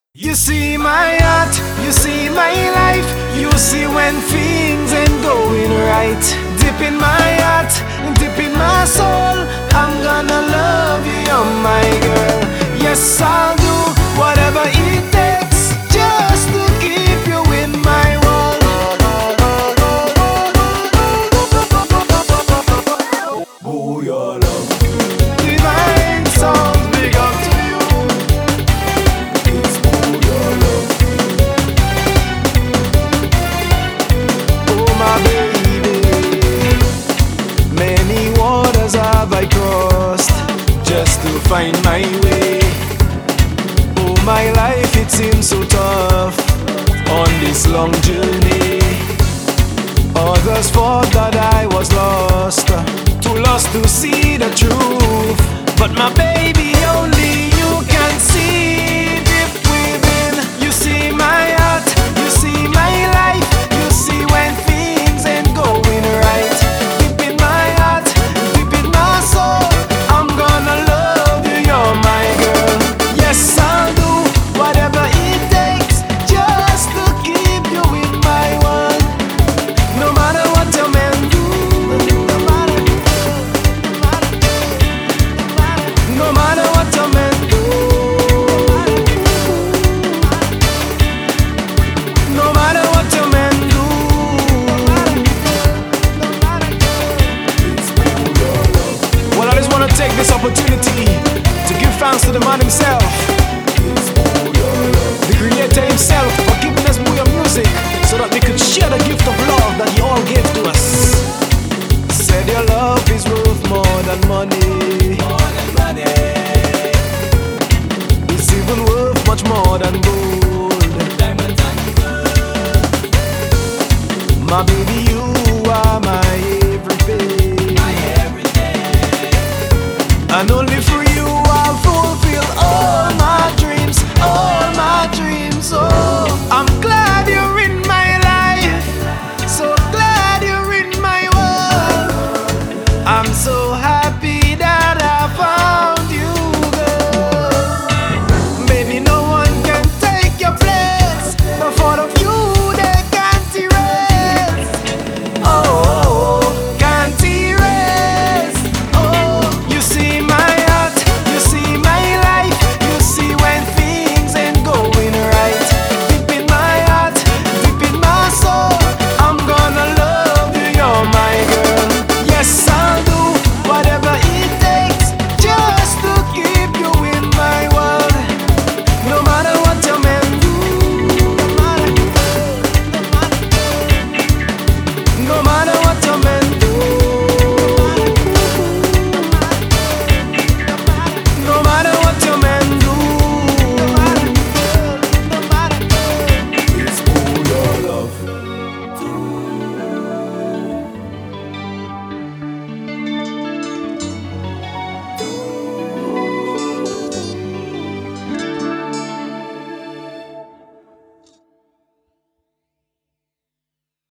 You see my heart, you see my life. You see when things ain't going right. Dip in my heart, dip in my soul. I'm gonna love you, you're my girl. Yes, I'll do whatever it takes just to keep you in my world. Oh, your love, divine songs, big up to you. It's oh, your love. Oh, my baby, many waters have I crossed just to find my way. Oh, my life, it seems so tough on this long journey. Others thought that I was lost, too lost to see the truth. But my baby, only you can see deep within. You see my heart, you see my life. You see when things ain't going right. Deep in my heart, deep in my soul, I'm gonna love you, you're my girl. Yes, I'll do whatever it takes just to keep you in my world. No matter what your man do, no matter what your man do, no matter what your man do. Well, I just wanna take this opportunity to give thanks to the man himself, the creator himself, for giving us more music so that we could share the gift of love that he all gave to us. Said your love is worth more than money. It's even worth much more than gold.